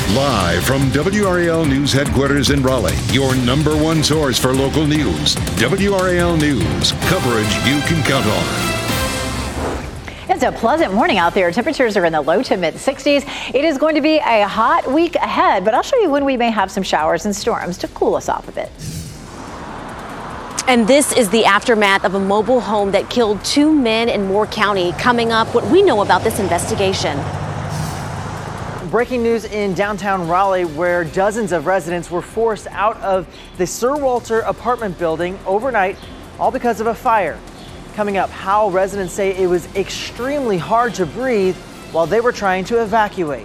Live from WRAL News Headquarters in Raleigh, your number one source for local news. WRAL News, coverage you can count on. It's a pleasant morning out there. Temperatures are in the low to mid 60s. It is going to be a hot week ahead, but I'll show you when we may have some showers and storms to cool us off a bit. And this is the aftermath of a mobile home that killed 2 men in Moore County. Coming up, what we know about this investigation. Breaking news in downtown Raleigh, where dozens of residents were forced out of the Sir Walter apartment building overnight, all because of a fire. Coming up, how residents say it was extremely hard to breathe while they were trying to evacuate.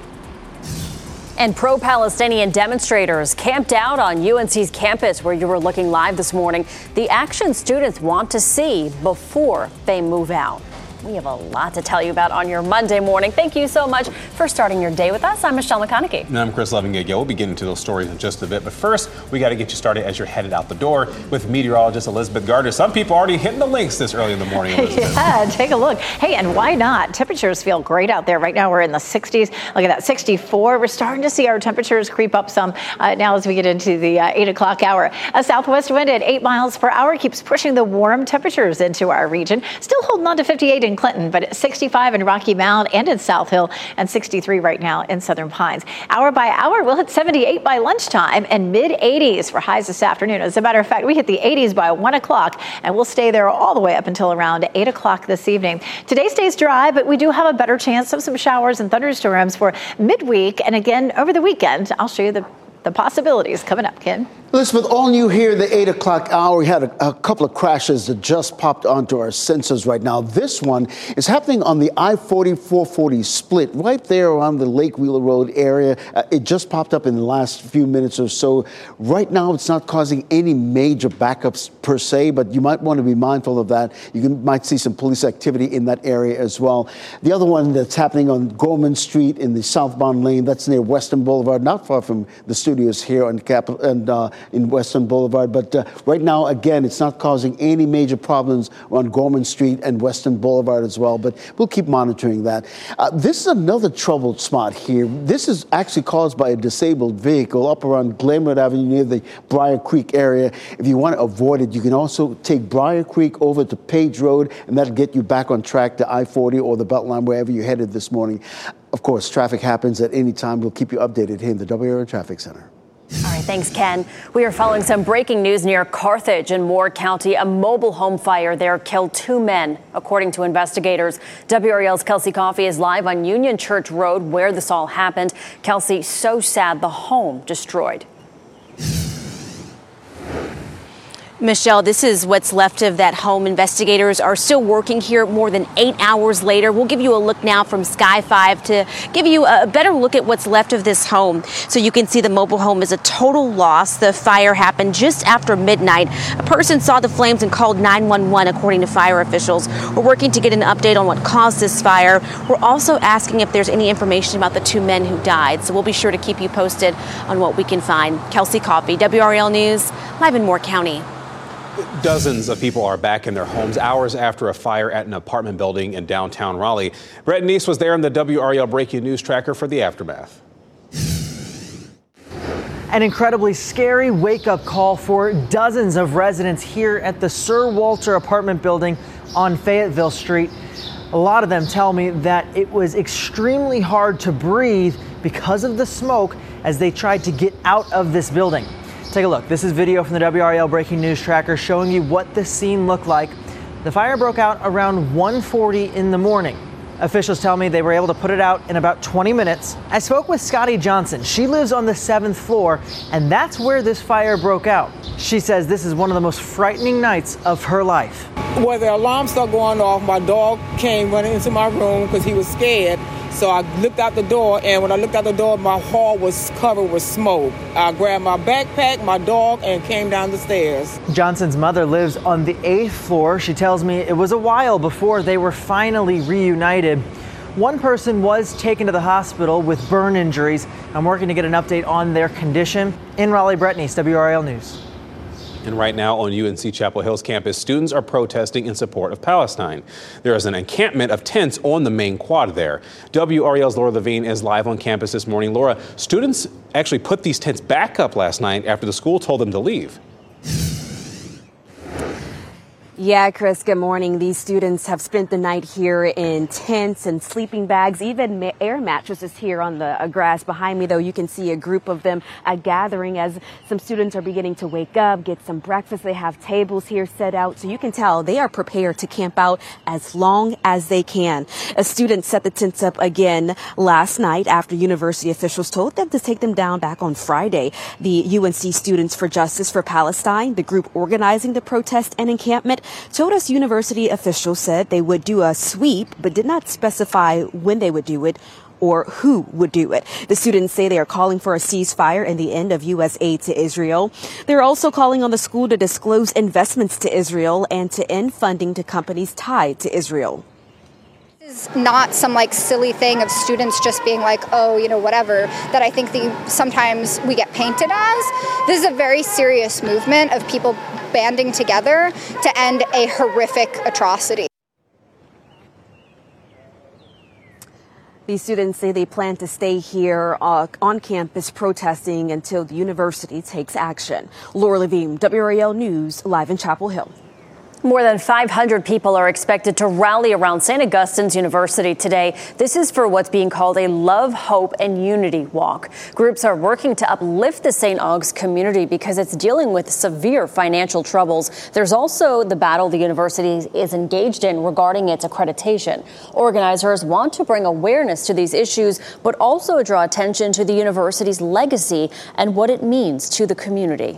And pro-Palestinian demonstrators camped out on UNC's campus, where you were looking live this morning. The action students want to see before they move out. We have a lot to tell you about on your Monday morning. Thank you so much for starting your day with us. I'm Michelle McConaughey. And I'm Chris Lovingate. We'll be getting to those stories in just a bit. But first, we got to get you started as you're headed out the door with meteorologist Elizabeth Gardner. Some people already hitting the links this early in the morning, Elizabeth. Yeah, take a look. Hey, and why not? Temperatures feel great out there. Right now, we're in the 60s. Look at that, 64. We're starting to see our temperatures creep up some now as we get into the 8 o'clock hour. A southwest wind at 8 miles per hour keeps pushing the warm temperatures into our region. Still holding on to 58 in Clinton, but 65 in Rocky Mount and in South Hill, and 63 right now in Southern Pines. Hour by hour, we'll hit 78 by lunchtime and mid-80s for highs this afternoon. As a matter of fact, we hit the 80s by 1 o'clock, and we'll stay there all the way up until around 8 o'clock this evening. Today stays dry, but we do have a better chance of some showers and thunderstorms for midweek. And again, over the weekend, I'll show you the possibilities coming up, Ken. Elizabeth, all new here, the 8 o'clock hour. We had a couple of crashes that just popped onto our sensors right now. This one is happening on the I-40-440 split right there around the Lake Wheeler Road area. It just popped up in the last few minutes or so. Right now, it's not causing any major backups per se, but you might want to be mindful of that. Might see some police activity in that area as well. The other one that's happening on Gorman Street in the southbound lane, that's near Western Boulevard, not far from the studios here on Capitol and in Western Boulevard. But right now, again, it's not causing any major problems on Gorman Street and Western Boulevard as well. But we'll keep monitoring that. This is another troubled spot here. This is actually caused by a disabled vehicle up around Glenwood Avenue near the Briar Creek area. If you want to avoid it, you can also take Briar Creek over to Page Road, and that'll get you back on track to I-40 or the Beltline, wherever you're headed this morning. Of course, traffic happens at any time. We'll keep you updated here in the WRAL Traffic Center. All right, thanks, Ken. We are following some breaking news near Carthage in Moore County. A mobile home fire there killed 2 men, according to investigators. WRAL's Kelsey Coffey is live on Union Church Road, where this all happened. Kelsey, so sad, the home destroyed. Michelle, this is what's left of that home. Investigators are still working here more than 8 hours later. We'll give you a look now from Sky 5 to give you a better look at what's left of this home. So you can see the mobile home is a total loss. The fire happened just after midnight. A person saw the flames and called 911, according to fire officials. We're working to get an update on what caused this fire. We're also asking if there's any information about the 2 men who died. So we'll be sure to keep you posted on what we can find. Kelsey Coffey, WRAL News, live in Moore County. Dozens of people are back in their homes hours after a fire at an apartment building in downtown Raleigh. Brett Neese was there in the WRAL Breaking News Tracker for the aftermath. An incredibly scary wake-up call for dozens of residents here at the Sir Walter apartment building on Fayetteville Street. A lot of them tell me that it was extremely hard to breathe because of the smoke as they tried to get out of this building. Take a look. This is video from the WRAL Breaking News Tracker showing you what the scene looked like. The fire broke out around 1:40 in the morning. Officials tell me they were able to put it out in about 20 minutes. I spoke with Scotty Johnson. She lives on the 7th floor, and that's where this fire broke out. She says this is one of the most frightening nights of her life. Well, the alarm started going off. My dog came running into my room because he was scared. So I looked out the door, and when I looked out the door, my hall was covered with smoke. I grabbed my backpack, my dog, and came down the stairs. Johnson's mother lives on the 8th floor. She tells me it was a while before they were finally reunited. One person was taken to the hospital with burn injuries. I'm working to get an update on their condition. In Raleigh, Brett Neese, WRAL News. And right now on UNC Chapel Hill's campus, students are protesting in support of Palestine. There is an encampment of tents on the main quad there. WRAL's Laura Levine is live on campus this morning. Laura, students actually put these tents back up last night after the school told them to leave. Yeah, Chris, good morning. These students have spent the night here in tents and sleeping bags, even air mattresses here on the grass behind me, though. You can see a group of them gathering as some students are beginning to wake up, get some breakfast. They have tables here set out, so you can tell they are prepared to camp out as long as they can. A student set the tents up again last night after university officials told them to take them down back on Friday. The UNC Students for Justice for Palestine, the group organizing the protest and encampment, told us university officials said they would do a sweep, but did not specify when they would do it or who would do it. The students say they are calling for a ceasefire and the end of U.S. aid to Israel. They're also calling on the school to disclose investments to Israel and to end funding to companies tied to Israel. This is not some silly thing of students just being whatever, that I think sometimes we get painted as. This is a very serious movement of people banding together to end a horrific atrocity. These students say they plan to stay here on campus protesting until the university takes action. Laura Levine, WRAL News, live in Chapel Hill. More than 500 people are expected to rally around St. Augustine's University today. This is for what's being called a Love, Hope, and Unity Walk. Groups are working to uplift the St. Aug's community because it's dealing with severe financial troubles. There's also the battle the university is engaged in regarding its accreditation. Organizers want to bring awareness to these issues, but also draw attention to the university's legacy and what it means to the community.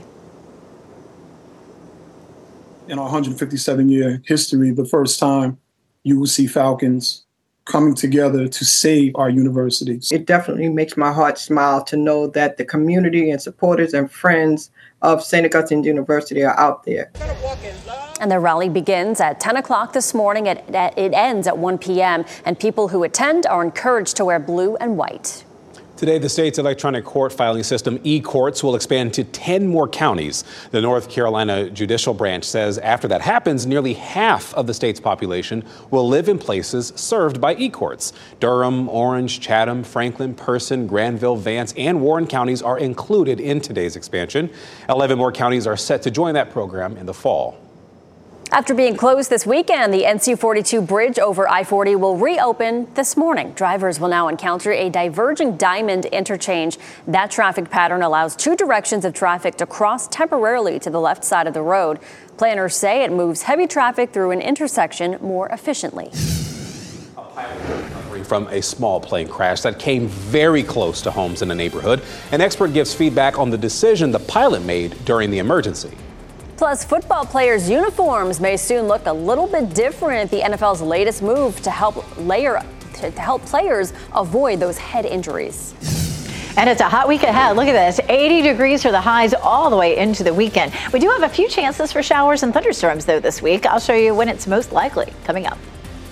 In our 157-year history, the first time you will see Falcons coming together to save our universities. It definitely makes my heart smile to know that the community and supporters and friends of St. Augustine University are out there. And the rally begins at 10 o'clock this morning. It ends at 1 p.m. And people who attend are encouraged to wear blue and white. Today, the state's electronic court filing system, e-courts, will expand to 10 more counties. The North Carolina Judicial Branch says after that happens, nearly half of the state's population will live in places served by e-courts. Durham, Orange, Chatham, Franklin, Person, Granville, Vance, and Warren counties are included in today's expansion. 11 more counties are set to join that program in the fall. After being closed this weekend, the NC-42 bridge over I-40 will reopen this morning. Drivers will now encounter a diverging diamond interchange. That traffic pattern allows two directions of traffic to cross temporarily to the left side of the road. Planners say it moves heavy traffic through an intersection more efficiently. A pilot recovering from a small plane crash that came very close to homes in the neighborhood. An expert gives feedback on the decision the pilot made during the emergency. Plus, football players' uniforms may soon look a little bit different. The NFL's latest move to help players avoid those head injuries. And it's a hot week ahead. Look at this, 80 degrees for the highs all the way into the weekend. We do have a few chances for showers and thunderstorms, though, this week. I'll show you when it's most likely coming up.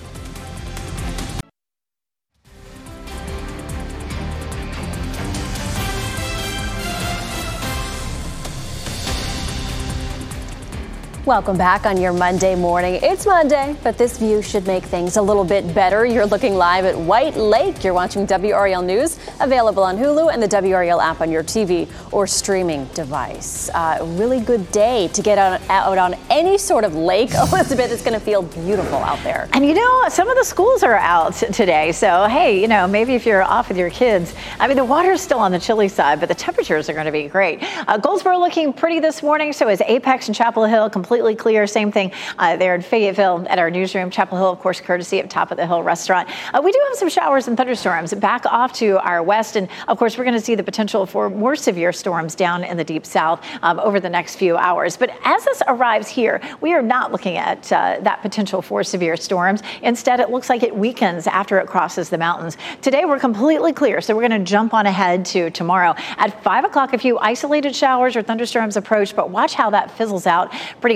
Welcome back on your Monday morning. It's Monday, but this view should make things a little bit better. You're looking live at White Lake. You're watching WRAL News, available on Hulu and the WRAL app on your TV or streaming device. A really good day to get out on any sort of lake, Elizabeth. It's going to feel beautiful out there. And some of the schools are out today. So, hey, maybe if you're off with your kids, the water's still on the chilly side, but the temperatures are going to be great. Goldsboro looking pretty this morning. So is Apex and Chapel Hill, completely clear. Same thing there in Fayetteville at our newsroom. Chapel Hill, of course, courtesy of Top of the Hill Restaurant. We do have some showers and thunderstorms back off to our west. And of course, we're going to see the potential for more severe storms down in the deep south over the next few hours. But as this arrives here, we are not looking at that potential for severe storms. Instead, it looks like it weakens after it crosses the mountains. Today, we're completely clear. So we're going to jump on ahead to tomorrow. At 5 o'clock, a few isolated showers or thunderstorms approach, but watch how that fizzles out pretty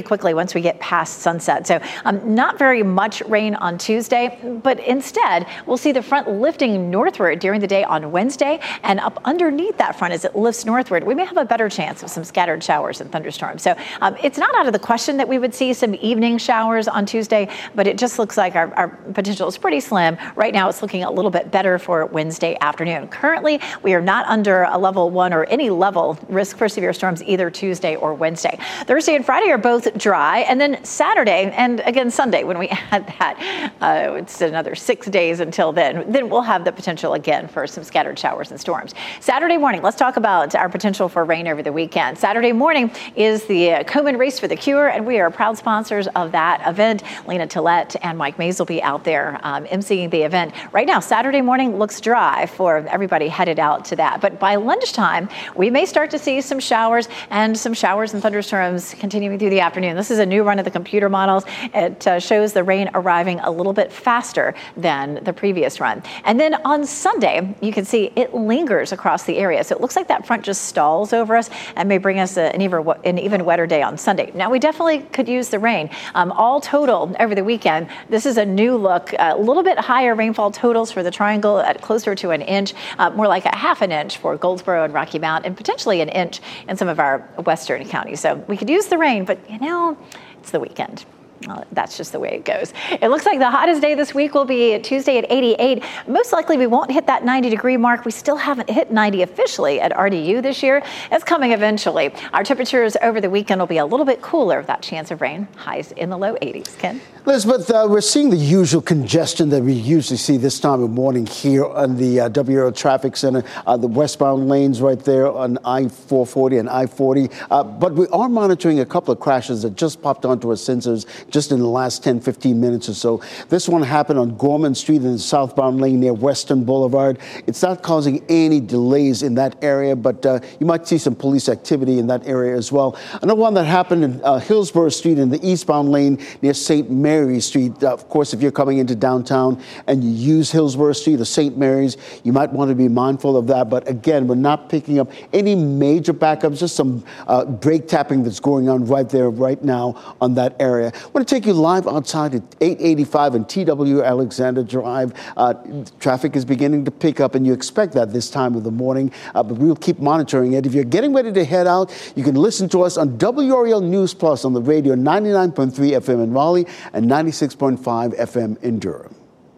quickly once we get past sunset. So not very much rain on Tuesday, but instead we'll see the front lifting northward during the day on Wednesday, and up underneath that front as it lifts northward, we may have a better chance of some scattered showers and thunderstorms. So it's not out of the question that we would see some evening showers on Tuesday, but it just looks like our potential is pretty slim. Right now it's looking a little bit better for Wednesday afternoon. Currently, we are not under a level 1 or any level risk for severe storms either Tuesday or Wednesday. Thursday and Friday are both dry, and then Saturday and again Sunday, when we add that, it's another 6 days until then we'll have the potential again for some scattered showers and storms. Saturday morning, let's talk about our potential for rain over the weekend. Saturday morning is the Komen Race for the Cure, and we are proud sponsors of that event. Lena Tillett and Mike Mays will be out there emceeing the event. Right now, Saturday morning looks dry for everybody headed out to that, but by lunchtime, we may start to see some showers and thunderstorms continuing through the afternoon. This is a new run of the computer models. It shows the rain arriving a little bit faster than the previous run. And then on Sunday, you can see it lingers across the area. So it looks like that front just stalls over us and may bring us an even wetter day on Sunday. Now, we definitely could use the rain. All total over the weekend, this is a new look, a little bit higher rainfall totals for the Triangle at closer to an inch, more like a half an inch for Goldsboro and Rocky Mount, and potentially an inch in some of our western counties. So we could use the rain, but it's the weekend. Well, that's just the way it goes. It looks like the hottest day this week will be Tuesday at 88. Most likely we won't hit that 90-degree mark. We still haven't hit 90 officially at RDU this year. It's coming eventually. Our temperatures over the weekend will be a little bit cooler with that chance of rain. Highs in the low 80s. Ken? Elizabeth, we're seeing the usual congestion that we usually see this time of morning here on the WRL Traffic Center, the westbound lanes right there on I-440 and I-40. But we are monitoring a couple of crashes that just popped onto our sensors just in the last 10, 15 minutes or so. This one happened on Gorman Street in the southbound lane near Western Boulevard. It's not causing any delays in that area, but you might see some police activity in that area as well. Another one that happened in Hillsborough Street in the eastbound lane near St. Mary Street. Of course, if you're coming into downtown and you use Hillsborough Street or St. Mary's, you might want to be mindful of that. But again, we're not picking up any major backups, just some brake tapping that's going on right there, right now on that area. I want to take you live outside at 885 and TW Alexander Drive. Traffic is beginning to pick up, and you expect that this time of the morning, but we'll keep monitoring it. If you're getting ready to head out, you can listen to us on WRL News Plus on the radio, 99.3 FM in Raleigh and 96.5 FM in Durham.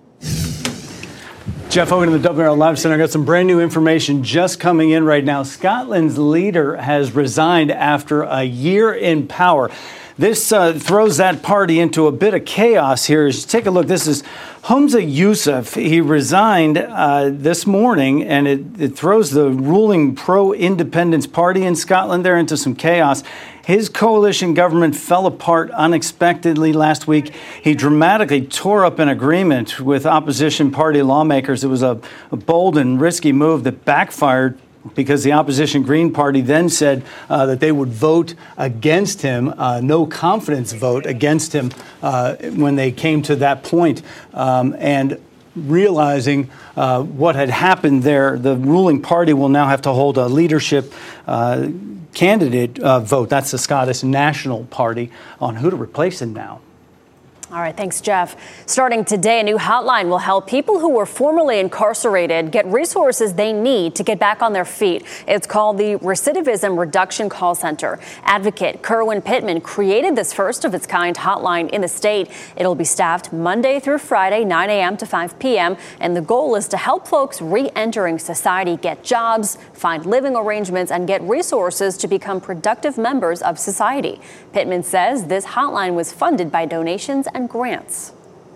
Jeff Hogan in the WRL Live Center. I got some brand new information just coming in right now. Scotland's leader has resigned after a year in power. This throws that party into a bit of chaos here. As you take a look, this is Humza Yousaf. He resigned this morning, and it throws the ruling pro-independence party in Scotland there into some chaos. His coalition government fell apart unexpectedly last week. He dramatically tore up an agreement with opposition party lawmakers. It was a bold and risky move that backfired, because the opposition Green Party then said that they would vote against him, no confidence vote against him when they came to that point. And realizing what had happened there, the ruling party will now have to hold a leadership candidate vote. That's the Scottish National Party on who to replace him now. All right, thanks, Jeff. Starting today, a new hotline will help people who were formerly incarcerated get resources they need to get back on their feet. It's called the Recidivism Reduction Call Center. Advocate Kerwin Pittman created this first-of-its-kind hotline in the state. It'll be staffed Monday through Friday, 9 a.m. to 5 p.m., and the goal is to help folks re-entering society get jobs, find living arrangements, and get resources to become productive members of society. Pittman says this hotline was funded by donations and grants.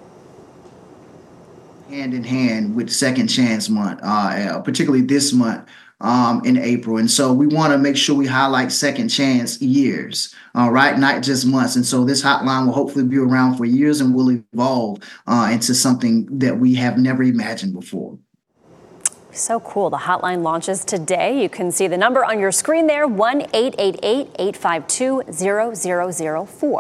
Hand in hand with Second Chance Month, particularly this month in April. And so we want to make sure we highlight second chance years, right? Not just months. And so this hotline will hopefully be around for years and will evolve into something that we have never imagined before. So cool. The hotline launches today. You can see the number on your screen there, 1-888-852-0004.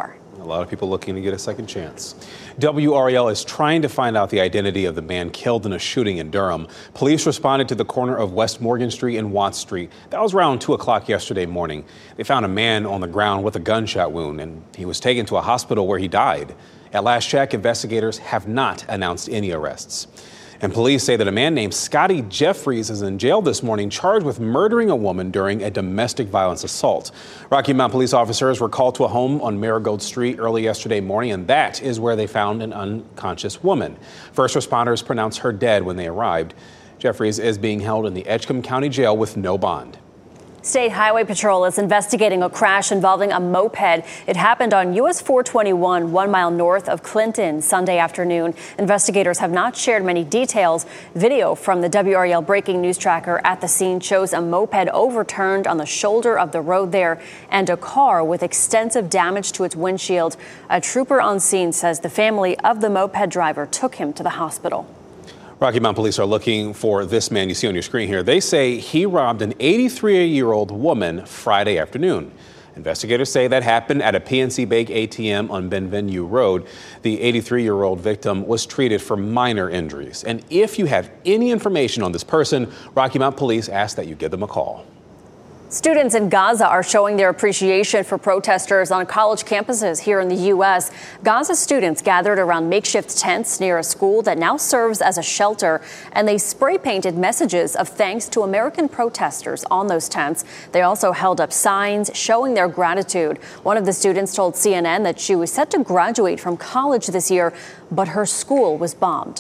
A lot of people looking to get a second chance. WRAL is trying to find out the identity of the man killed in a shooting in Durham. Police responded to the corner of West Morgan Street and Watts Street. That was around 2 o'clock yesterday morning. They found a man on the ground with a gunshot wound, and he was taken to a hospital where he died. At last check, investigators have not announced any arrests. And police say that a man named Scotty Jeffries is in jail this morning, charged with murdering a woman during a domestic violence assault. Rocky Mount police officers were called to a home on Marigold Street early yesterday morning, and that is where they found an unconscious woman. First responders pronounced her dead when they arrived. Jeffries is being held in the Edgecombe County Jail with no bond. State Highway Patrol is investigating a crash involving a moped. It happened on US 421, 1 mile north of Clinton, Sunday afternoon. Investigators have not shared many details. Video from the WRAL breaking news tracker at the scene shows a moped overturned on the shoulder of the road there and a car with extensive damage to its windshield. A trooper on scene says the family of the moped driver took him to the hospital. Rocky Mount police are looking for this man you see on your screen here. They say he robbed an 83-year-old woman Friday afternoon. Investigators say that happened at a PNC Bank ATM on Benvenue Road. The 83-year-old victim was treated for minor injuries. And if you have any information on this person, Rocky Mount police ask that you give them a call. Students in Gaza are showing their appreciation for protesters on college campuses here in the U.S. Gaza students gathered around makeshift tents near a school that now serves as a shelter, and they spray painted messages of thanks to American protesters on those tents. They also held up signs showing their gratitude. One of the students told CNN that she was set to graduate from college this year, but her school was bombed.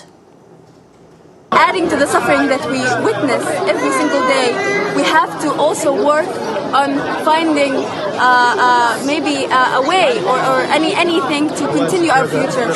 Adding to the suffering that we witness every single day, we have to also work on finding maybe a way or anything to continue our future,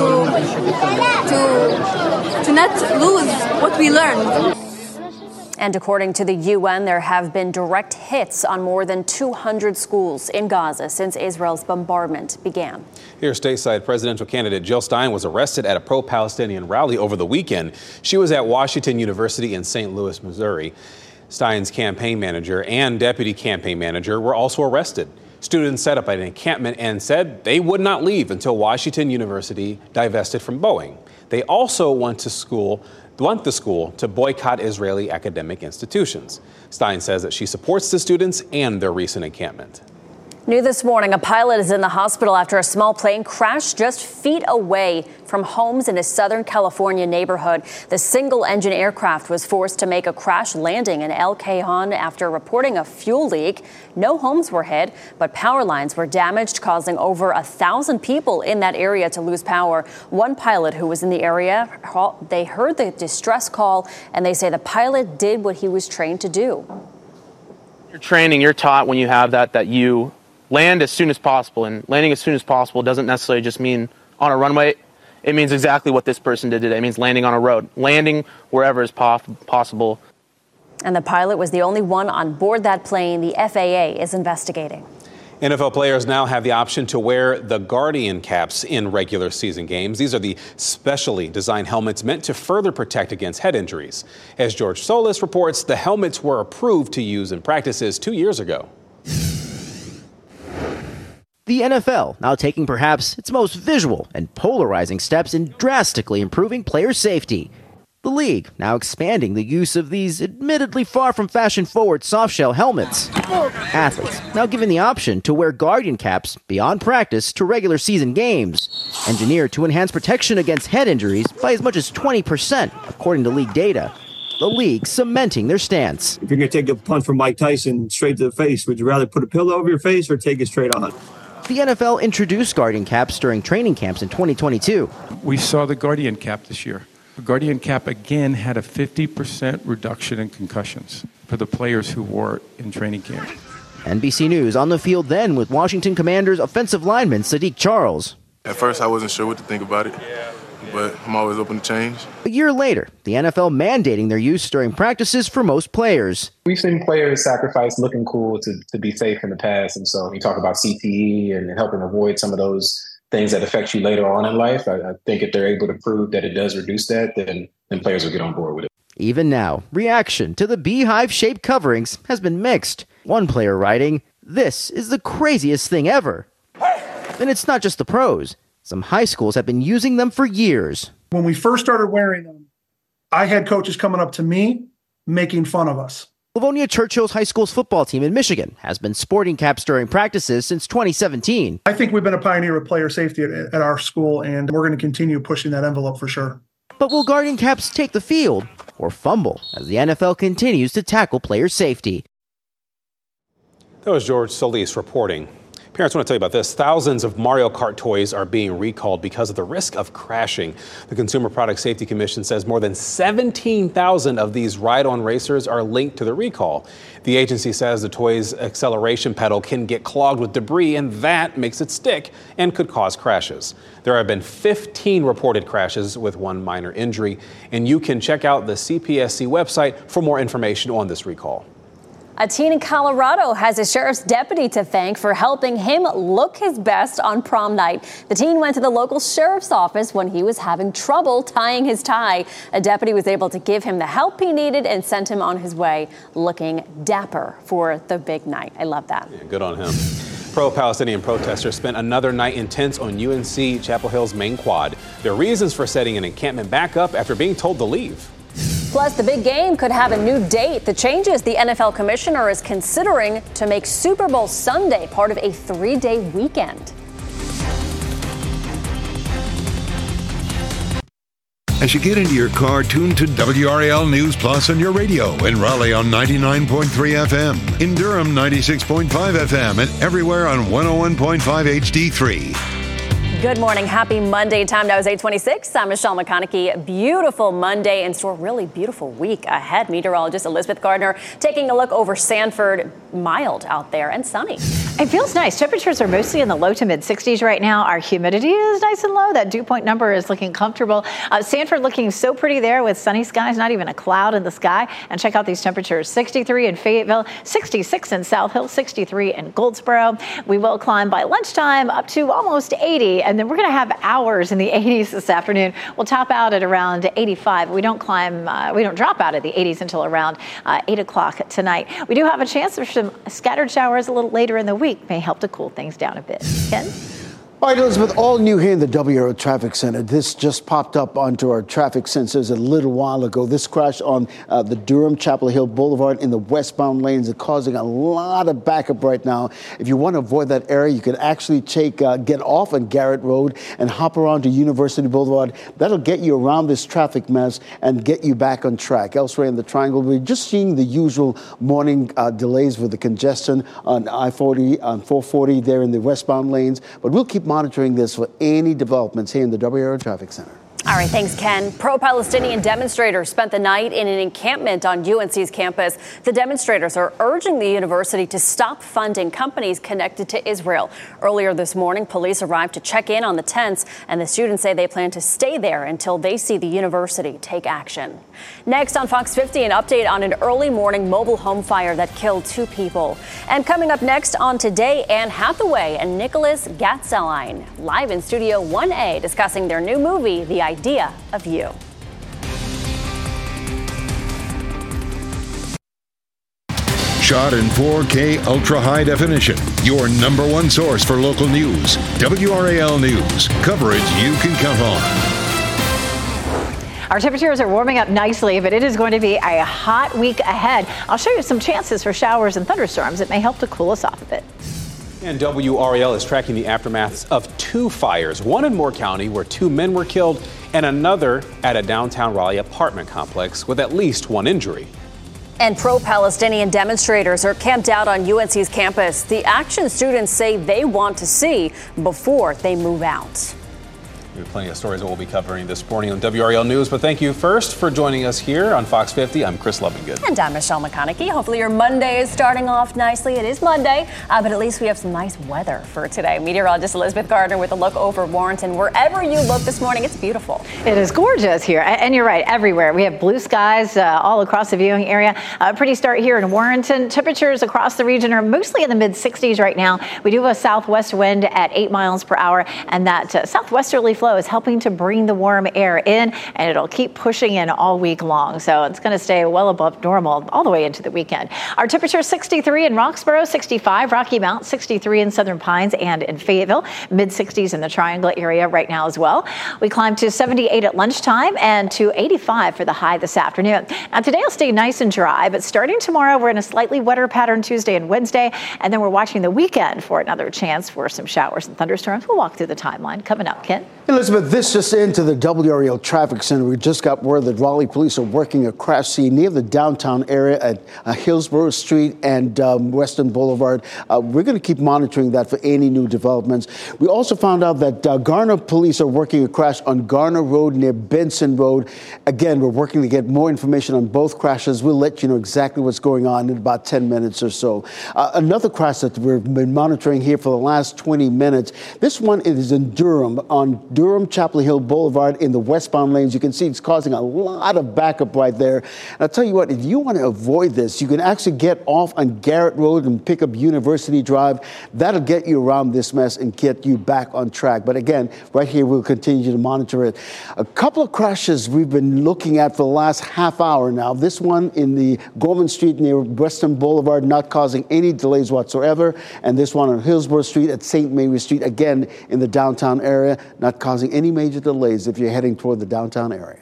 to not lose what we learned. And according to the UN, there have been direct hits on more than 200 schools in Gaza since Israel's bombardment began. Here stateside, presidential candidate Jill Stein was arrested at a pro-Palestinian rally over the weekend. She was at Washington University in St. Louis, Missouri. Stein's campaign manager and deputy campaign manager were also arrested. Students set up an encampment and said they would not leave until Washington University divested from Boeing. They also want the school to boycott Israeli academic institutions. Stein says that she supports the students and their recent encampment. New this morning, a pilot is in the hospital after a small plane crashed just feet away from homes in a Southern California neighborhood. The single-engine aircraft was forced to make a crash landing in El Cajon after reporting a fuel leak. No homes were hit, but power lines were damaged, causing over 1,000 people in that area to lose power. One pilot who was in the area, they heard the distress call, and they say the pilot did what he was trained to do. Your training, you're taught when you have that you land as soon as possible, and landing as soon as possible doesn't necessarily just mean on a runway. It means exactly what this person did today. It means landing on a road, landing wherever is possible. And the pilot was the only one on board that plane. The FAA is investigating. NFL players now have the option to wear the Guardian caps in regular season games. These are the specially designed helmets meant to further protect against head injuries. As George Solis reports, the helmets were approved to use in practices 2 years ago. The NFL now taking perhaps its most visual and polarizing steps in drastically improving player safety. The league now expanding the use of these admittedly far from fashion-forward softshell helmets. Athletes now given the option to wear Guardian caps beyond practice to regular season games, engineered to enhance protection against head injuries by as much as 20%, according to league data. The league cementing their stance. If you're going to take a punch from Mike Tyson straight to the face, would you rather put a pillow over your face or take it straight on? The NFL introduced Guardian caps during training camps in 2022. We saw the Guardian cap this year. The Guardian cap again had a 50% reduction in concussions for the players who wore it in training camp. NBC News on the field then with Washington Commanders offensive lineman Sadiq Charles. At first, I wasn't sure what to think about it, but I'm always open to change. A year later, the NFL mandating their use during practices for most players. We've seen players sacrifice looking cool to be safe in the past. And so you talk about CTE and helping avoid some of those things that affect you later on in life. I think if they're able to prove that it does reduce that, then players will get on board with it. Even now, reaction to the beehive-shaped coverings has been mixed. One player writing, "This is the craziest thing ever." And it's not just the pros. Some high schools have been using them for years. When we first started wearing them, I had coaches coming up to me making fun of us. Livonia Churchill's high school's football team in Michigan has been sporting caps during practices since 2017. I think we've been a pioneer of player safety at our school, and we're going to continue pushing that envelope for sure. But will Guardian caps take the field or fumble as the NFL continues to tackle player safety? That was George Solis reporting. Parents want to tell you about this. Thousands of Mario Kart toys are being recalled because of the risk of crashing. The Consumer Product Safety Commission says more than 17,000 of these ride-on racers are linked to the recall. The agency says the toy's acceleration pedal can get clogged with debris, and that makes it stick and could cause crashes. There have been 15 reported crashes with one minor injury, and you can check out the CPSC website for more information on this recall. A teen in Colorado has a sheriff's deputy to thank for helping him look his best on prom night. The teen went to the local sheriff's office when he was having trouble tying his tie. A deputy was able to give him the help he needed and sent him on his way looking dapper for the big night. I love that. Yeah, good on him. Pro-Palestinian protesters spent another night in tents on UNC Chapel Hill's main quad. Their reasons for setting an encampment back up after being told to leave. Plus, the big game could have a new date. The changes the NFL commissioner is considering to make Super Bowl Sunday part of a 3-day weekend. As you get into your car, tune to WRAL News Plus on your radio. In Raleigh on 99.3 FM. In Durham, 96.5 FM. And everywhere on 101.5 HD3. Good morning. Happy Monday. Time now is 8:26. I'm Michelle McConaughey. Beautiful Monday in store. Really beautiful week ahead. Meteorologist Elizabeth Gardner taking a look over Sanford. Mild out there and sunny. It feels nice. Temperatures are mostly in the low to mid 60s right now. Our humidity is nice and low. That dew point number is looking comfortable. Sanford looking so pretty there with sunny skies, not even a cloud in the sky. And check out these temperatures. 63 in Fayetteville, 66 in South Hill, 63 in Goldsboro. We will climb by lunchtime up to almost 80. And then we're going to have hours in the 80s this afternoon. We'll top out at around 85. We don't drop out of the 80s until around 8 o'clock tonight. We do have a chance for some scattered showers a little later in the week. May help to cool things down a bit. Ken? All right, Elizabeth, all new here in the WRAL Traffic Center. This just popped up onto our traffic sensors a little while ago. This crash on the Durham Chapel Hill Boulevard in the westbound lanes is causing a lot of backup right now. If you want to avoid that area, you can actually get off on Garrett Road and hop around to University Boulevard. That'll get you around this traffic mess and get you back on track. Elsewhere in the Triangle, we're just seeing the usual morning delays with the congestion on I-40, on 440 there in the westbound lanes. But we'll keep monitoring this for any developments here in the WRAL Traffic Center. All right, thanks, Ken. Pro-Palestinian demonstrators spent the night in an encampment on UNC's campus. The demonstrators are urging the university to stop funding companies connected to Israel. Earlier this morning, police arrived to check in on the tents, and the students say they plan to stay there until they see the university take action. Next on Fox 50, an update on an early morning mobile home fire that killed 2 people. And coming up next on Today, Anne Hathaway and Nicholas Gatzeline live in Studio 1A discussing their new movie, The Idea of You. Shot in 4K ultra high definition. Your number one source for local news. WRAL News. Coverage you can count on. Our temperatures are warming up nicely, but it is going to be a hot week ahead. I'll show you some chances for showers and thunderstorms. It may help to cool us off a bit. And WRAL is tracking the aftermaths of 2 fires, one in Moore County where 2 men were killed and another at a downtown Raleigh apartment complex with at least 1 injury. And pro-Palestinian demonstrators are camped out on UNC's campus. The action students say they want to see before they move out. We have plenty of stories that we'll be covering this morning on WRAL News, but thank you first for joining us here on Fox 50. I'm Chris Lovingood. And I'm Michelle McConaughey. Hopefully your Monday is starting off nicely. It is Monday, but at least we have some nice weather for today. Meteorologist Elizabeth Gardner with a look over Warrenton. Wherever you look this morning, it's beautiful. It is gorgeous here, and you're right, everywhere. We have blue skies all across the viewing area. Pretty start here in Warrenton. Temperatures across the region are mostly in the mid-60s right now. We do have a southwest wind at 8 miles per hour, and that southwesterly flow flow is helping to bring the warm air in, and it'll keep pushing in all week long. So it's going to stay well above normal all the way into the weekend. Our temperature 63 in Roxborough, 65 Rocky Mount, 63 in Southern Pines and in Fayetteville, mid-60s in the Triangle area right now as well. We climbed to 78 at lunchtime and to 85 for the high this afternoon. Now today will stay nice and dry, but starting tomorrow we're in a slightly wetter pattern Tuesday and Wednesday, and then we're watching the weekend for another chance for some showers and thunderstorms. We'll walk through the timeline coming up. Ken? Elizabeth, this just into the WRAL Traffic Center. We just got word that Raleigh police are working a crash scene near the downtown area at Hillsborough Street and Western Boulevard. We're going to keep monitoring that for any new developments. We also found out that Garner police are working a crash on Garner Road near Benson Road. Again, we're working to get more information on both crashes. We'll let you know exactly what's going on in about 10 minutes or so. Another crash that we've been monitoring here for the last 20 minutes. This one is in Durham, on Durham Chapel Hill Boulevard in the westbound lanes. You can see it's causing a lot of backup right there. And I'll tell you what, if you want to avoid this, you can actually get off on Garrett Road and pick up University Drive. That'll get you around this mess and get you back on track. But again, right here, we'll continue to monitor it. A couple of crashes we've been looking at for the last half hour now. This one in the Gorman Street near Western Boulevard, not causing any delays whatsoever. And this one on Hillsborough Street at St. Mary Street, again in the downtown area, not causing any major delays if you're heading toward the downtown area.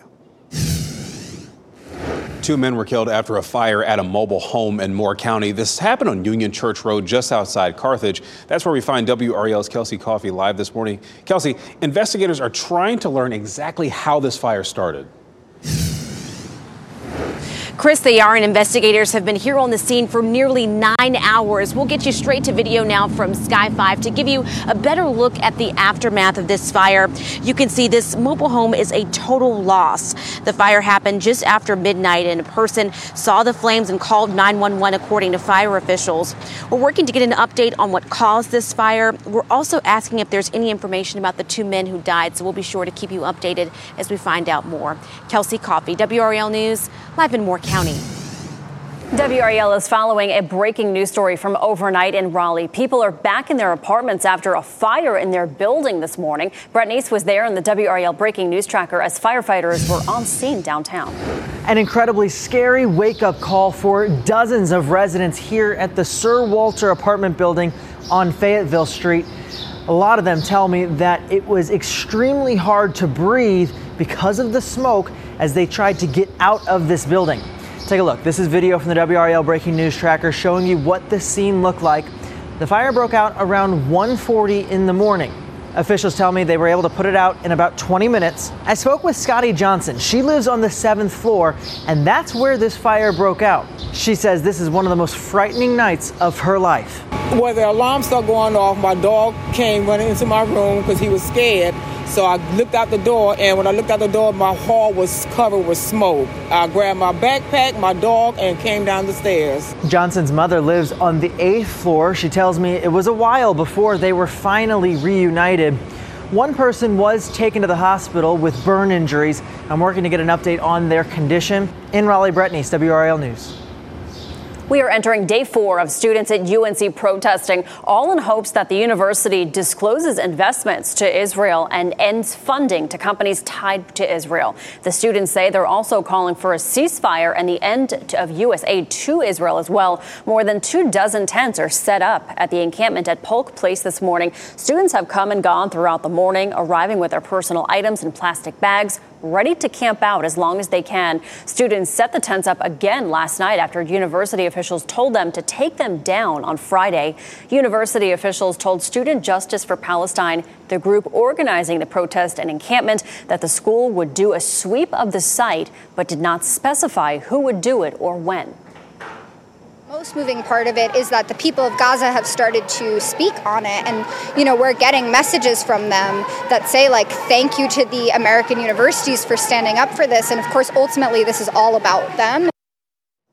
2 men were killed after a fire at a mobile home in Moore County. This happened on Union Church Road just outside Carthage. That's where we find WRAL's Kelsey Coffey live this morning. Kelsey, investigators are trying to learn exactly how this fire started. Chris, they are, and investigators have been here on the scene for nearly 9 hours. We'll get you straight to video now from Sky 5 to give you a better look at the aftermath of this fire. You can see this mobile home is a total loss. The fire happened just after midnight, and a person saw the flames and called 911, according to fire officials. We're working to get an update on what caused this fire. We're also asking if there's any information about the 2 men who died, so we'll be sure to keep you updated as we find out more. Kelsey Coffey, WRAL News, live in Moore County. WRAL is following a breaking news story from overnight in Raleigh. People are back in their apartments after a fire in their building this morning. Brett Neese was there in the WRAL breaking news tracker as firefighters were on scene downtown. An incredibly scary wake-up call for dozens of residents here at the Sir Walter apartment building on Fayetteville Street. A lot of them tell me that it was extremely hard to breathe because of the smoke as they tried to get out of this building. Take a look. This is video from the WRAL breaking news tracker showing you what the scene looked like. The fire broke out around 1:40 in the morning. Officials tell me they were able to put it out in about 20 minutes. I spoke with Scotty Johnson. She lives on the 7th floor, and that's where this fire broke out. She says this is one of the most frightening nights of her life. Well, the alarm started going off. My dog came running into my room because he was scared. So I looked out the door, and when I looked out the door, my hall was covered with smoke. I grabbed my backpack, my dog, and came down the stairs. Johnson's mother lives on the 8th floor. She tells me it was a while before they were finally reunited. One person was taken to the hospital with burn injuries. I'm working to get an update on their condition. In Raleigh, Brett Neese, WRAL News. We are entering day 4 of students at UNC protesting, all in hopes that the university discloses investments to Israel and ends funding to companies tied to Israel. The students say they're also calling for a ceasefire and the end of U.S. aid to Israel as well. More than 24 tents are set up at the encampment at Polk Place this morning. Students have come and gone throughout the morning, arriving with their personal items in plastic bags, ready to camp out as long as they can. Students set the tents up again last night after university officials told them to take them down on Friday. University officials told Student Justice for Palestine, the group organizing the protest and encampment, that the school would do a sweep of the site, but did not specify who would do it or when. Most moving part of it is that the people of Gaza have started to speak on it. And, we're getting messages from them that say, thank you to the American universities for standing up for this. And of course, ultimately, this is all about them.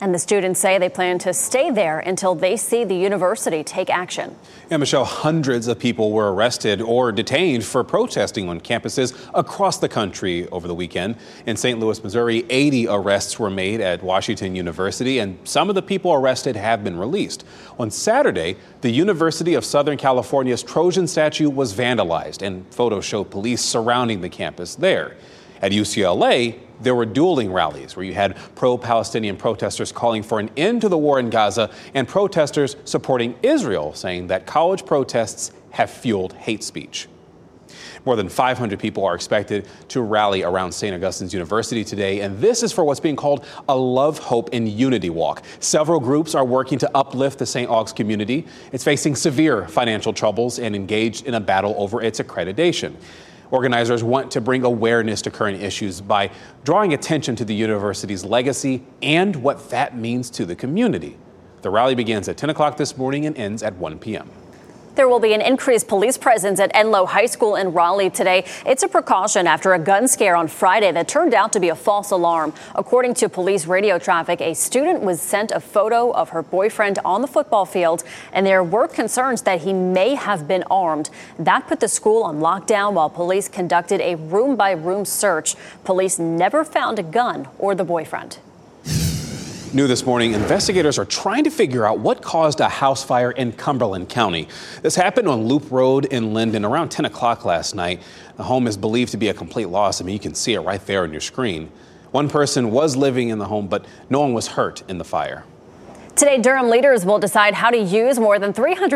And the students say they plan to stay there until they see the university take action. And Michelle, hundreds of people were arrested or detained for protesting on campuses across the country over the weekend. In St. Louis, Missouri, 80 arrests were made at Washington University, and some of the people arrested have been released. On Saturday, the University of Southern California's Trojan statue was vandalized, and photos show police surrounding the campus there. At UCLA, there were dueling rallies where you had pro-Palestinian protesters calling for an end to the war in Gaza and protesters supporting Israel, saying that college protests have fueled hate speech. More than 500 people are expected to rally around St. Augustine's University today, and this is for what's being called a Love, Hope, and Unity Walk. Several groups are working to uplift the St. Aug's community. It's facing severe financial troubles and engaged in a battle over its accreditation. Organizers want to bring awareness to current issues by drawing attention to the university's legacy and what that means to the community. The rally begins at 10 o'clock this morning and ends at 1 p.m. There will be an increased police presence at Enloe High School in Raleigh today. It's a precaution after a gun scare on Friday that turned out to be a false alarm. According to police radio traffic, a student was sent a photo of her boyfriend on the football field, and there were concerns that he may have been armed. That put the school on lockdown while police conducted a room-by-room search. Police never found a gun or the boyfriend. New this morning, investigators are trying to figure out what caused a house fire in Cumberland County. This happened on Loop Road in Linden around 10 o'clock last night. The home is believed to be a complete loss. I mean, you can see it right there on your screen. One person was living in the home, but no one was hurt in the fire. Today, Durham leaders will decide how to use more than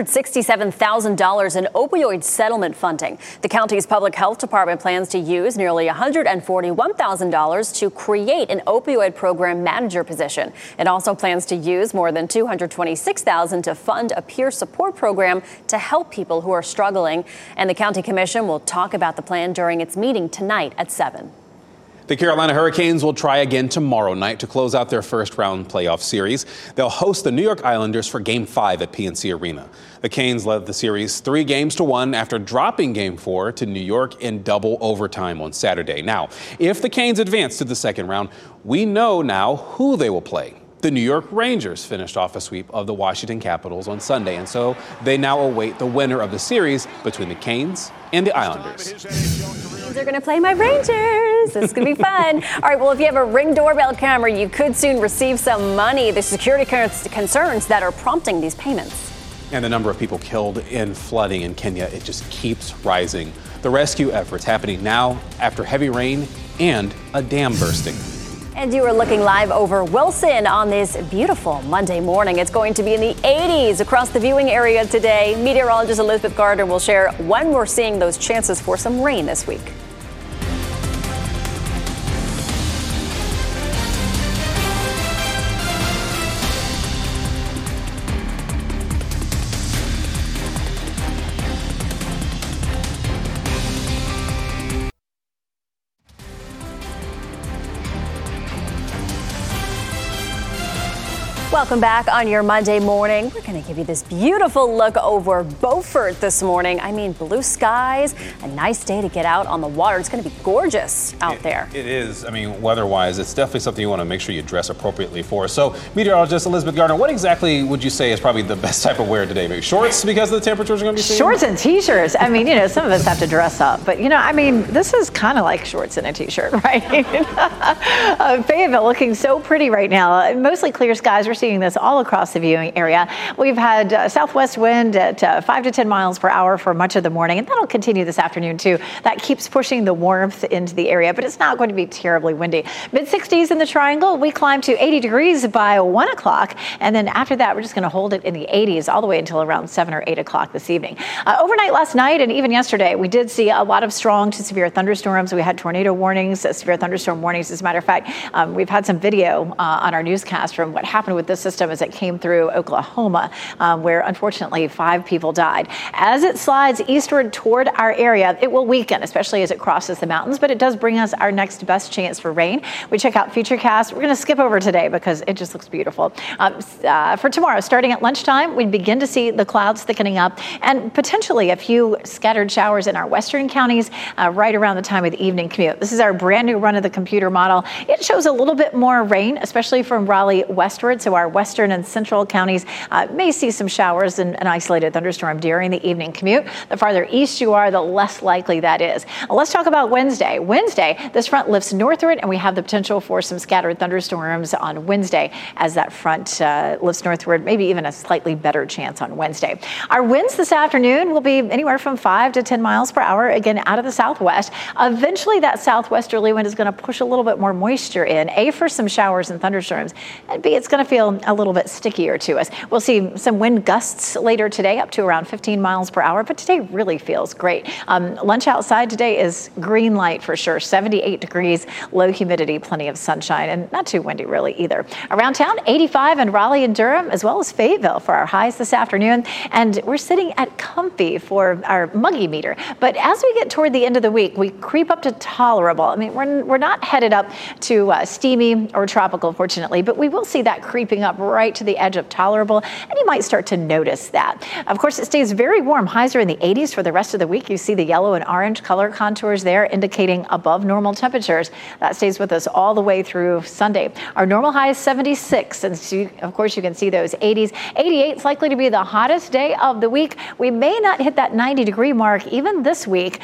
$367,000 in opioid settlement funding. The county's public health department plans to use nearly $141,000 to create an opioid program manager position. It also plans to use more than $226,000 to fund a peer support program to help people who are struggling. And the county commission will talk about the plan during its meeting tonight at 7. The Carolina Hurricanes will try again tomorrow night to close out their first-round playoff series. They'll host the New York Islanders for Game 5 at PNC Arena. The Canes led the series 3-1 after dropping Game 4 to New York in double overtime on Saturday. Now, if the Canes advance to the second round, we know now who they will play. The New York Rangers finished off a sweep of the Washington Capitals on Sunday, and so they now await the winner of the series between the Canes and the Islanders. They're going to play my Rangers. This is going to be fun. All right, well, if you have a Ring doorbell camera, you could soon receive some money. There's security concerns that are prompting these payments. And the number of people killed in flooding in Kenya, it just keeps rising. The rescue efforts happening now after heavy rain and a dam bursting. And you are looking live over Wilson on this beautiful Monday morning. It's going to be in the 80s across the viewing area today. Meteorologist Elizabeth Gardner will share when we're seeing those chances for some rain this week. Welcome back on your Monday morning. We're going to give you this beautiful look over Beaufort this morning. I mean, blue skies, a nice day to get out on the water. It's going to be gorgeous out there. It is. I mean, weather-wise, it's definitely something you want to make sure you dress appropriately for. So, meteorologist Elizabeth Gardner, what exactly would you say is probably the best type of wear today? Maybe shorts because the temperatures are going to be seeing? Shorts and T-shirts. I mean, some of us have to dress up. But, I mean, this is kind of like shorts and a T-shirt, right? Fayetteville looking so pretty right now. Mostly clear skies. We're seeing this all across the viewing area. We've had southwest wind at 5 to 10 miles per hour for much of the morning, and that'll continue this afternoon too. That keeps pushing the warmth into the area, but it's not going to be terribly windy. Mid-60s in the Triangle. We climb to 80 degrees by 1 o'clock, and then after that, we're just going to hold it in the 80s all the way until around 7 or 8 o'clock this evening. Overnight last night and even yesterday, we did see a lot of strong to severe thunderstorms. We had tornado warnings, severe thunderstorm warnings. As a matter of fact, we've had some video on our newscast from what happened with with this system as it came through Oklahoma, where unfortunately 5 people died. As it slides eastward toward our area, it will weaken, especially as it crosses the mountains, but it does bring us our next best chance for rain. We check out Futurecast. We're going to skip over today because it just looks beautiful. For tomorrow, starting at lunchtime, we begin to see the clouds thickening up and potentially a few scattered showers in our western counties right around the time of the evening commute. This is our brand new run of the computer model. It shows a little bit more rain, especially from Raleigh westward. So our western and central counties may see some showers and an isolated thunderstorm during the evening commute. The farther east you are, the less likely that is. Let's talk about Wednesday. Wednesday, this front lifts northward and we have the potential for some scattered thunderstorms on Wednesday as that front lifts northward, maybe even a slightly better chance on Wednesday. Our winds this afternoon will be anywhere from 5 to 10 miles per hour, again, out of the southwest. Eventually, that southwesterly wind is going to push a little bit more moisture in, A, for some showers and thunderstorms, and B, it's going to feel a little bit stickier to us. We'll see some wind gusts later today, up to around 15 miles per hour, but today really feels great. Lunch outside today is green light for sure, 78 degrees, low humidity, plenty of sunshine, and not too windy really either. Around town, 85 in Raleigh and Durham, as well as Fayetteville for our highs this afternoon, and we're sitting at comfy for our muggy meter. But as we get toward the end of the week, we creep up to tolerable. I mean, we're not headed up to steamy or tropical, fortunately, but we will see that creeping up right to the edge of tolerable, and you might start to notice that. Of course, it stays very warm. Highs are in the 80s for the rest of the week. You see the yellow and orange color contours there indicating above normal temperatures. That stays with us all the way through Sunday. Our normal high is 76, and so of course you can see those 80s. 88 is likely to be the hottest day of the week. We may not hit that 90-degree mark even this week.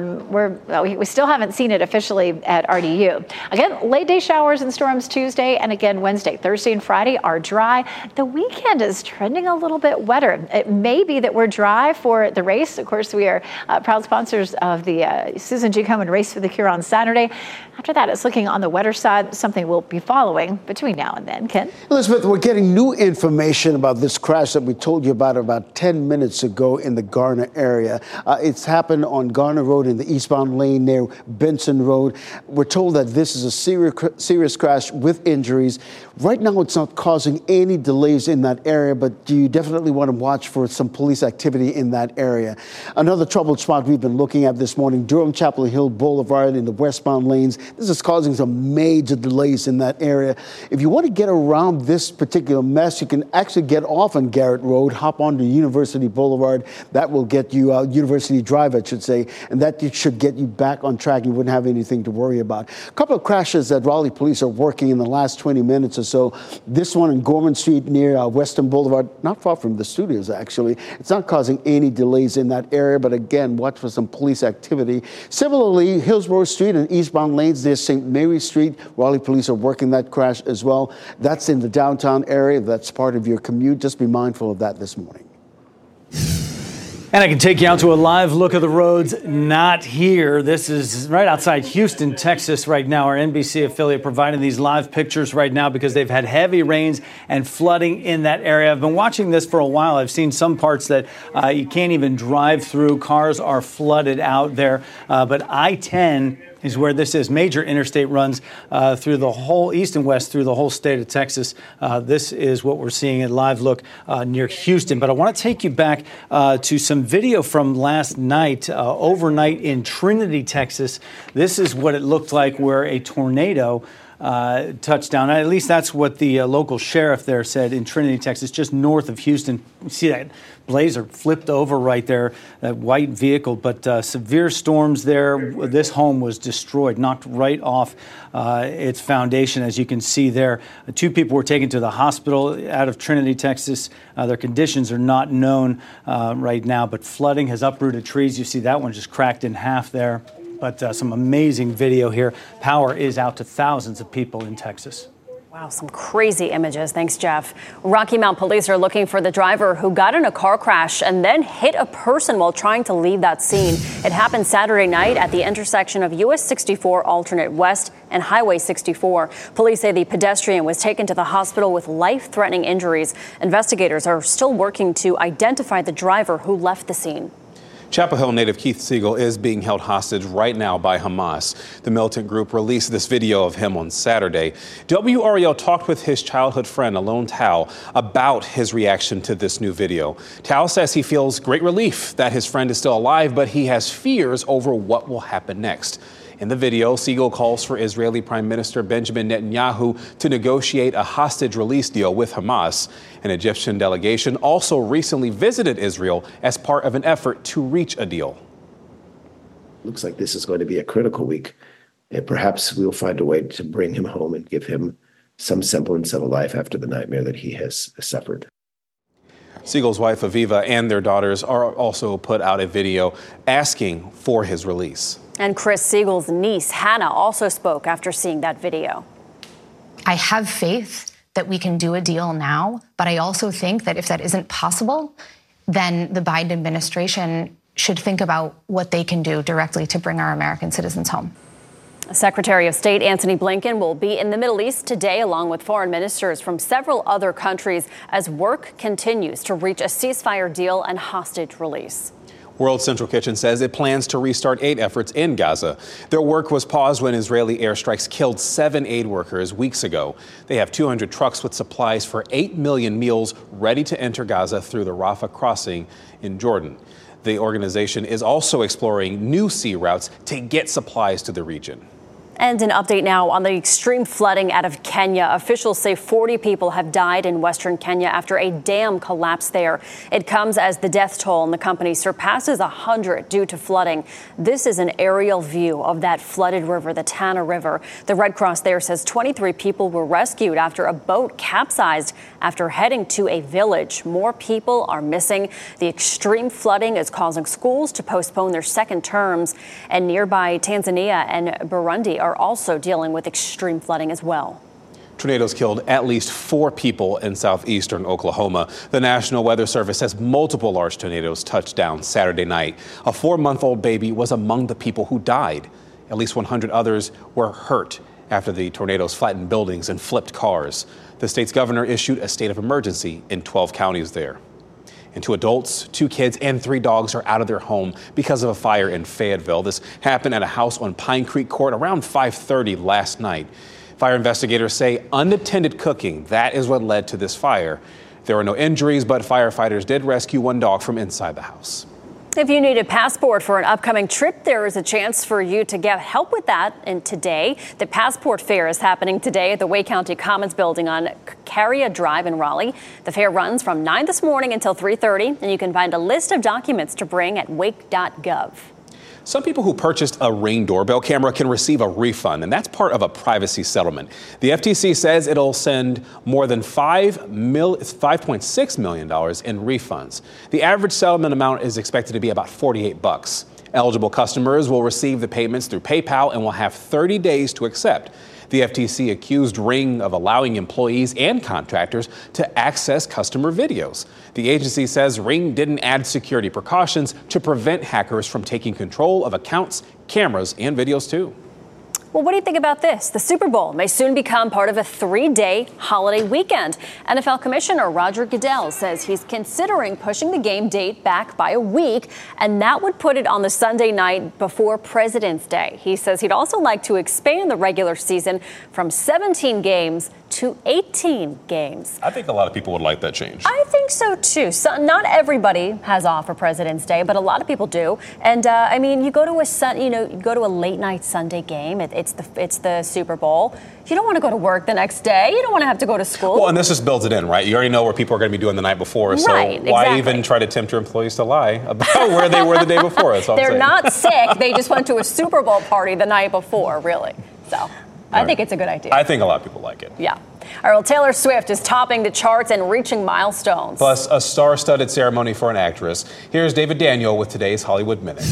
We still haven't seen it officially at RDU. Again, late day showers and storms Tuesday and again Wednesday. Thursday and Friday are dry. The weekend is trending a little bit wetter. It may be that we're dry for the race. Of course, we are proud sponsors of the Susan G. Komen Race for the Cure on Saturday. After that, it's looking on the wetter side, something we'll be following between now and then. Ken? Elizabeth, we're getting new information about this crash that we told you about 10 minutes ago in the Garner area. It's happened on Garner Road in the eastbound lane near Benson Road. We're told that this is a serious crash with injuries. Right now, it's not causing any delays in that area, but you definitely want to watch for some police activity in that area. Another troubled spot we've been looking at this morning, Durham Chapel Hill Boulevard in the westbound lanes. This is causing some major delays in that area. If you want to get around this particular mess, you can actually get off on Garrett Road, hop onto University Boulevard. That will get you University Drive, I should say, and that should get you back on track. You wouldn't have anything to worry about. A couple of crashes that Raleigh police are working in the last 20 minutes or so. This one in Gorman Street near Western Boulevard, not far from the studios, actually. It's not causing any delays in that area, but again, watch for some police activity. Similarly, Hillsborough Street and eastbound lanes near St. Mary Street, Raleigh police are working that crash as well. That's in the downtown area. That's part of your commute. Just be mindful of that this morning. And I can take you out to a live look of the roads not here. This is right outside Houston, Texas right now. Our NBC affiliate providing these live pictures right now because they've had heavy rains and flooding in that area. I've been watching this for a while. I've seen some parts that you can't even drive through. Cars are flooded out there. But I-10 is where this is. Major interstate runs through the whole east and west through the whole state of Texas. This is what we're seeing at live look near Houston. But I want to take you back to some video from last night, overnight in Trinity, Texas. This is what it looked like where a tornado touchdown. At least that's what the local sheriff there said in Trinity, Texas, just north of Houston. You see that Blazer flipped over right there, that white vehicle, but severe storms there. This home was destroyed, knocked right off its foundation, as you can see there. 2 people were taken to the hospital out of Trinity, Texas. Their conditions are not known right now, but flooding has uprooted trees. You see that one just cracked in half there. But some amazing video here. Power is out to thousands of people in Texas. Wow, some crazy images. Thanks, Jeff. Rocky Mount police are looking for the driver who got in a car crash and then hit a person while trying to leave that scene. It happened Saturday night at the intersection of US 64 Alternate West and Highway 64. Police say the pedestrian was taken to the hospital with life-threatening injuries. Investigators are still working to identify the driver who left the scene. Chapel Hill native Keith Siegel is being held hostage right now by Hamas. The militant group released this video of him on Saturday. WRAL talked with his childhood friend, Alon Tal, about his reaction to this new video. Tal says he feels great relief that his friend is still alive, but he has fears over what will happen next. In the video, Siegel calls for Israeli Prime Minister Benjamin Netanyahu to negotiate a hostage release deal with Hamas. An Egyptian delegation also recently visited Israel as part of an effort to reach a deal. Looks like this is going to be a critical week, and perhaps we'll find a way to bring him home and give him some semblance of a life after the nightmare that he has suffered. Siegel's wife, Aviva, and their daughters are also put out a video asking for his release. And Chris Siegel's niece, Hannah, also spoke after seeing that video. I have faith that we can do a deal now, but I also think that if that isn't possible, then the Biden administration should think about what they can do directly to bring our American citizens home. Secretary of State Antony Blinken will be in the Middle East today, along with foreign ministers from several other countries, as work continues to reach a ceasefire deal and hostage release. World Central Kitchen says it plans to restart aid efforts in Gaza. Their work was paused when Israeli airstrikes killed 7 aid workers weeks ago. They have 200 trucks with supplies for 8 million meals ready to enter Gaza through the Rafah crossing in Jordan. The organization is also exploring new sea routes to get supplies to the region. And an update now on the extreme flooding out of Kenya. Officials say 40 people have died in western Kenya after a dam collapsed there. It comes as the death toll in the country surpasses 100 due to flooding. This is an aerial view of that flooded river, the Tana River. The Red Cross there says 23 people were rescued after a boat capsized after heading to a village. More people are missing. The extreme flooding is causing schools to postpone their second terms. And nearby Tanzania and Burundi are also dealing with extreme flooding as well. Tornadoes killed at least 4 people in southeastern Oklahoma. The National Weather Service says multiple large tornadoes touched down Saturday night. A 4-month-old baby was among the people who died. At least 100 others were hurt after the tornadoes flattened buildings and flipped cars. The state's governor issued a state of emergency in 12 counties there. And 2 adults, 2 kids, and 3 dogs are out of their home because of a fire in Fayetteville. This happened at a house on Pine Creek Court around 5:30 last night. Fire investigators say unattended cooking, that is what led to this fire. There were no injuries, but firefighters did rescue 1 dog from inside the house. If you need a passport for an upcoming trip, there is a chance for you to get help with that. And today, the Passport Fair is happening today at the Wake County Commons building on Caria Drive in Raleigh. The fair runs from 9 this morning until 3:30, and you can find a list of documents to bring at wake.gov. Some people who purchased a Ring doorbell camera can receive a refund, and that's part of a privacy settlement. The FTC says it'll send more than $5.6 million in refunds. The average settlement amount is expected to be about $48. Eligible customers will receive the payments through PayPal and will have 30 days to accept. The FTC accused Ring of allowing employees and contractors to access customer videos. The agency says Ring didn't add security precautions to prevent hackers from taking control of accounts, cameras, and videos too. Well, what do you think about this? The Super Bowl may soon become part of a 3-day holiday weekend. NFL Commissioner Roger Goodell says he's considering pushing the game date back by a week, and that would put it on the Sunday night before President's Day. He says he'd also like to expand the regular season from 17 games to 18 games. I think a lot of people would like that change. I think so, too. So not everybody has off for President's Day, but a lot of people do. And, I mean, you go to a late night Sunday game. It's the Super Bowl. You don't want to go to work the next day. You don't want to have to go to school. Well, and this just builds it in, right? You already know where people are going to be doing the night before. So right, why exactly. even try to tempt your employees to lie about where they were the day before? That's all They're I'm saying. not sick. They just went to a Super Bowl party the night before, really. So I think it's a good idea. I think a lot of people like it. Yeah. All right, well, Taylor Swift is topping the charts and reaching milestones. Plus, a star-studded ceremony for an actress. Here's David Daniel with today's Hollywood Minute.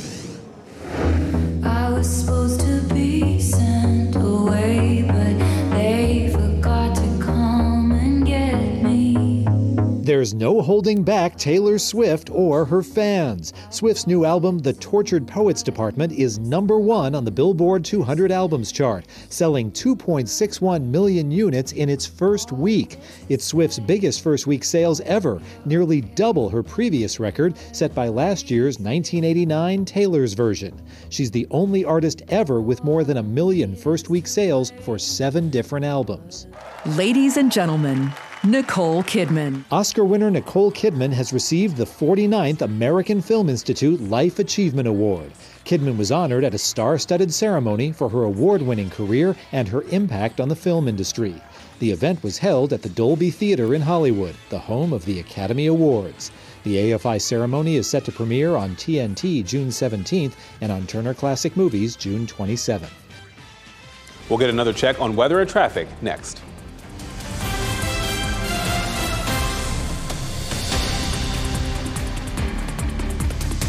I was supposed to be sent away, but they forgot to come and get me. There's no holding back Taylor Swift or her fans. Swift's new album, The Tortured Poets Department, is #1 on the Billboard 200 albums chart, selling 2.61 million units in its first week. It's Swift's biggest first-week sales ever, nearly double her previous record set by last year's 1989 Taylor's version. She's the only artist ever with more than 1 million first-week sales for 7 different albums. Ladies and gentlemen, Nicole Kidman. Oscar winner Nicole Kidman has received the 49th American Film Institute Life Achievement Award. Kidman was honored at a star-studded ceremony for her award-winning career and her impact on the film industry. The event was held at the Dolby Theater in Hollywood, the home of the Academy Awards. The AFI ceremony is set to premiere on TNT June 17th and on Turner Classic Movies June 27th. We'll get another check on weather and traffic next.